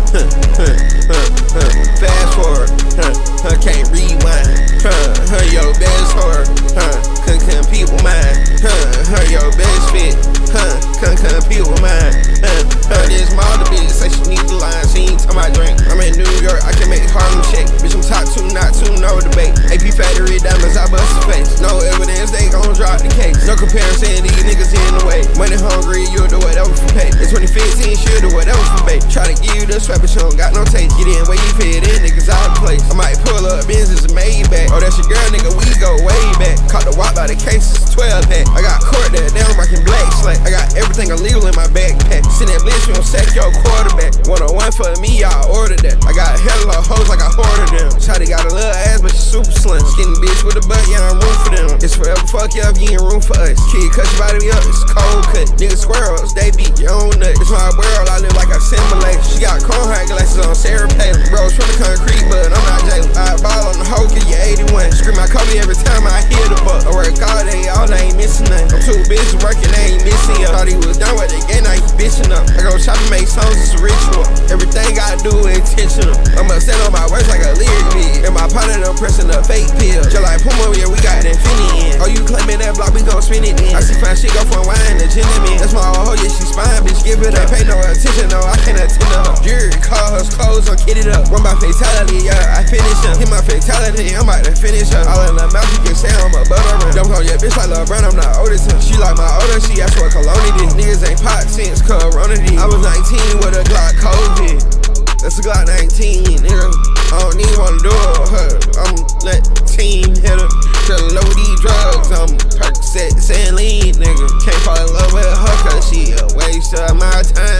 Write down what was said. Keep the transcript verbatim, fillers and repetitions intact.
huh, huh, huh, huh. Fast forward, huh, huh, can't rewind, huh, huh, your best whore, huh, couldn't compete with mine, huh, huh, your best fit, huh, couldn't compete with mine, huh, huh, this model bitch say she need the line, she ain't talking about drink. I'm in New York, I can make Harlem shake, bitch I'm top two, not two, no debate. A P Factory diamonds, I bust his face, no evidence, they gon' drop the case. No comparison, these niggas in the way. Money hungry, you'll do whatever for pay. In twenty fifteen, she'll do whatever for bait. Try to give you the swap, but she don't got no taste. Get in where you fit in, niggas out of place. I might pull up Benz's and Maybach. Oh, that's your girl, nigga, we go way back. Caught the walk by the cases, twelve pack. I got court there, down rockin' black slack. I got everything illegal in my backpack. Send that blitz, we gon' sack your quarterback. one oh one for me, I ordered that. I got hella hoes like I hoarded them. Shawty got a little ass, but she super slim. Skinny bitch with a butt, yeah, I'm room for them. It's forever fuck you up, you ain't room for us. Kid, cut your body up, it's cold cut. Niggas squirrels, they beat your own nut. It's my world, I live like I simulate. She got cone high glasses on, Sarah Palin. Bros from the concrete, but I'm not Jalen. I ball on the hoe, get you eighty-one. Scream my Kobe every time I hear the buck. I work all day, all I ain't missing nothing. I'm too busy working, I ain't missing up. Thought he was done with the game, now he bitching up. I go shop and make songs, it's a ritual. Everything I do intentional. I'm upset on my words like a lyric vid. And my partner done pressing a fake pill. Just like Puma, yeah, we got infinity in. Oh, you claiming that block, we gon' spin it in. I see fine shit go from wine to gentleman. That's my old hoe, yeah, she spine, bitch, give it up. Pay no attention, no, I can't attend to her. Jury, call her clothes, I'm kitted up. Run my fatality, yeah, I finish her. Hit my fatality, I'm about to finish her. All in the mouth, you can say I'm a butter run. Dump on your bitch like LeBron, I'm not older than she like my older, she asked what cologne did. Niggas ain't pot since Corona did. I was nineteen with a Glock COVID. That's a Glock nineteen, nigga. I don't even wanna do it with her. I'm let team hit her. Tell her load these drugs. I'm Percocet, saying lean, nigga. Can't fall in love with her cause she a waste of my time.